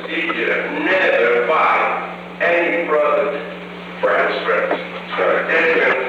procedure, never buy any product for health purposes. There's been